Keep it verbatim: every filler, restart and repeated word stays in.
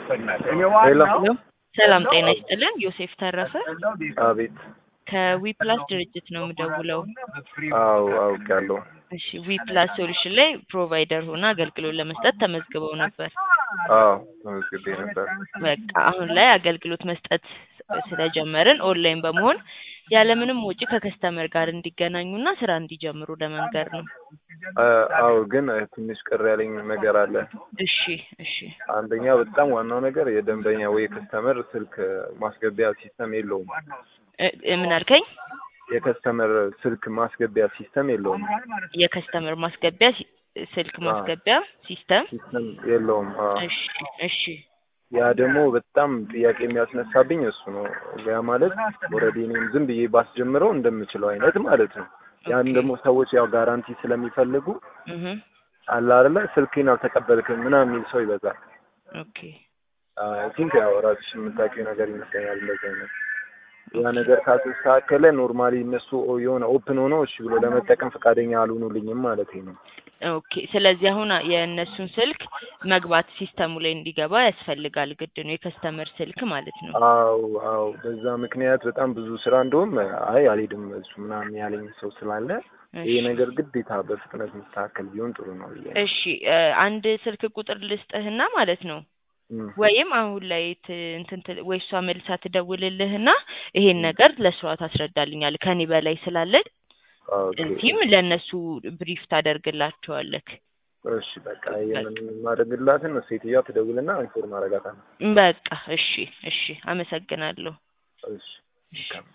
ሄሎ ሰላም ጤና ይስጥልን። ዮሴፍ ተረፈ አቤት። ከዊፕላስ ድርጅት ነው የምደውለው። አዎ አውቃለሁ። እሺ ዊፕላስ ሶሉሽን ላይ ፕሮቫይደር ሆና አገልግሎት ለመስጠት ተመዝግበው ነበር። አዎ ተመዝግቤ ነበር። በቃ አሁን ላይ አገልግሎት መስጠት ስለጀመርን ኦንላይን በመሆን ያለምንም ወጪ ከከስተመር ጋር እንዲገናኙና ስራ እንዲጀምሩ ለመንገር ነው። አዎ ግን ትንሽ ቅር ያለኝ ነገር አለ። እሺ እሺ አንደኛ በጣም ዋናው ነገር የደንበኛ ወይ ከስተመር ስልክ ማስገቢያ ሲስተም የለውም። እ ምን አልከኝ? የከስተመር ስልክ ማስገቢያ ሲስተም የለውም። የከስተመር ማስገቢያ ሲ- ስልክ ማስገቢያ ሲስተም ሲስተም የለውም። አዎ እሺ እሺ ያ ደግሞ በጣም ጥያቄ የሚያስነሳብኝ እሱ ነው። ያ ማለት ኦልሬዲ እኔም ዝም ብዬ ባስጀምረው እንደምችለው አይነት ማለት ነው። ያን ደግሞ ሰዎች ያው ጋራንቲ ስለሚፈልጉ እህ አለ አይደለ ስልኬን አልተቀበልክም ምናምን የሚል ሰው ይበዛል። ኦኬ አይ ቲንክ ያው ራስሽ የምታውቂው ነገር ይመስለኛል እንደዚህ አይነት ያ ነገር ካልተስተካከለ ኖርማሊ እነሱ የሆነ ኦፕን ሆኖ እሺ ብሎ ለመጠቀም ፈቃደኛ አልሆኑልኝም ማለት ነው። ኦኬ ስለዚህ አሁን የእነሱን ስልክ መግባት ሲስተሙ ላይ እንዲገባ ያስፈልጋል ግድ ነው የከስተመር ስልክ ማለት ነው። አዎ አዎ በዛ ምክንያት በጣም ብዙ ስራ እንደውም አይ አልሄድም እሱ ምናምን ያለኝ ሰው ስላለ ይሄ እሺ ነገር ግዴታ በፍጥነት መስተካከል ቢሆን ጥሩ ነው ብዬ ነው። እሺ እ አንድ ስልክ ቁጥር ልስጥህና ማለት ነው እም፣ ወይም አሁን ላይ ት- እንትን ትል- ወይ እሷ መልሳ ትደውልልህና ይሄን እም፣ ነገር ለሷ ታስረዳልኛል ከኔ በላይ ስላለች ኦኬ እዚህም ለነሱ ብሪፍ ታደርግላቸዋለህ። እሺ በቃ ይሄንን ማድረግላትን ሴትዮዋ ትደውልና ኢንፎርም አደርጋታለሁ። በቃ እሺ እሺ አመሰግናለሁ። እሺ እሺ መልካም